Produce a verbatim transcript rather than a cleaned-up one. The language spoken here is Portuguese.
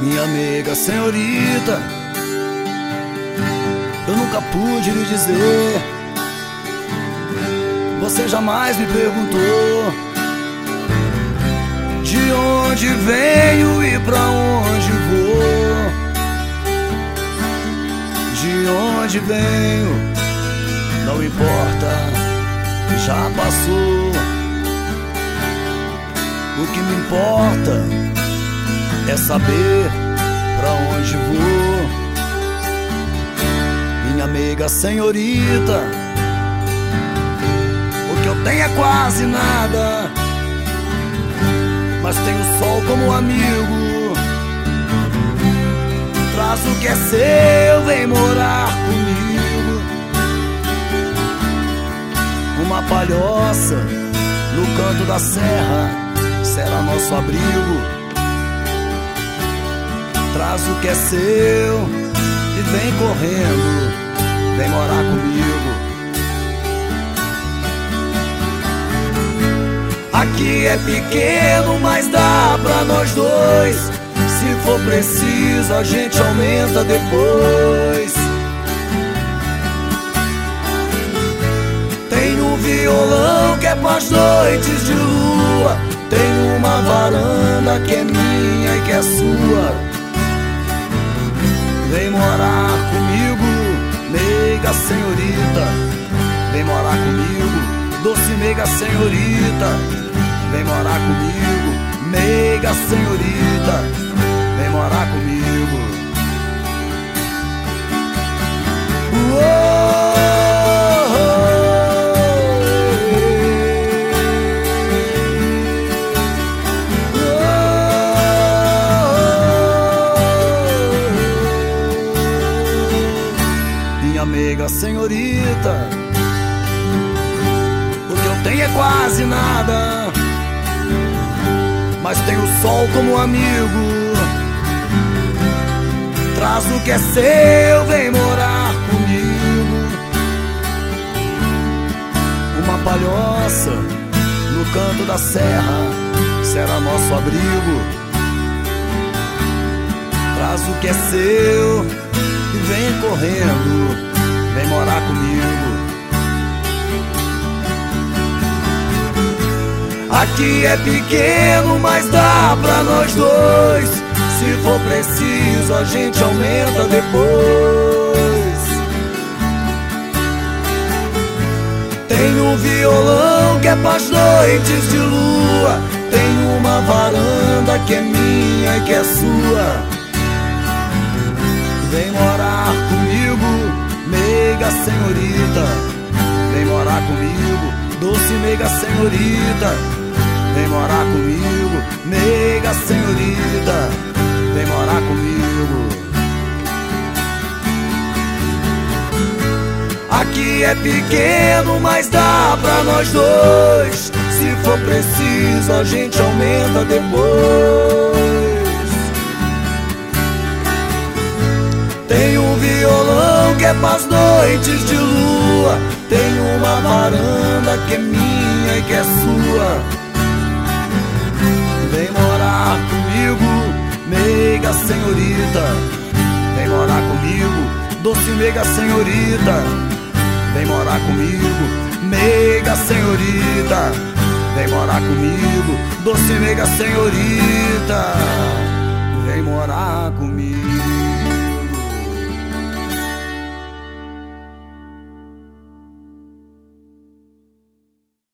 Minha amiga senhorita, eu nunca pude lhe dizer. Você jamais me perguntou de onde venho e pra onde vou. De onde venho não importa, já passou. O que me importa é saber pra onde vou. Minha amiga senhorita, o que eu tenho é quase nada, mas tenho o sol como amigo. Traz o que é seu, vem morar comigo. Uma palhoça no canto da serra será nosso abrigo. Traz o que é seu e vem correndo, vem morar comigo. Aqui é pequeno, mas dá pra nós dois. Se for preciso, a gente aumenta depois. Tem um violão que é pras noites de lua. Tem uma varanda que é minha e que é sua. Vem morar comigo, meiga senhorita. Vem morar comigo, doce meiga senhorita. Vem morar comigo, meiga senhorita. Vem morar comigo. Uou! Amiga senhorita, o que eu tenho é quase nada, mas tenho o sol como amigo. Traz o que é seu, vem morar comigo. Uma palhoça no canto da serra será nosso abrigo. Traz o que é seu e vem correndo, vem morar comigo. Aqui é pequeno, mas dá pra nós dois. Se for preciso, a gente aumenta depois. Tem um violão que é pras noites de lua. Tem uma varanda que é minha e que é sua. Vem morar comigo, meiga senhorita. Vem morar comigo, doce meiga senhorita. Vem morar comigo, meiga senhorita. Vem morar comigo. Aqui é pequeno, mas dá pra nós dois. Se for preciso, a gente aumenta depois. Tem um violão que é pras noites de lua. Tem uma varanda que é minha e que é sua. Vem morar comigo, meiga senhorita. Vem morar comigo, doce meiga senhorita. Vem morar comigo, meiga senhorita. Vem morar comigo, doce meiga senhorita. Vem morar comigo.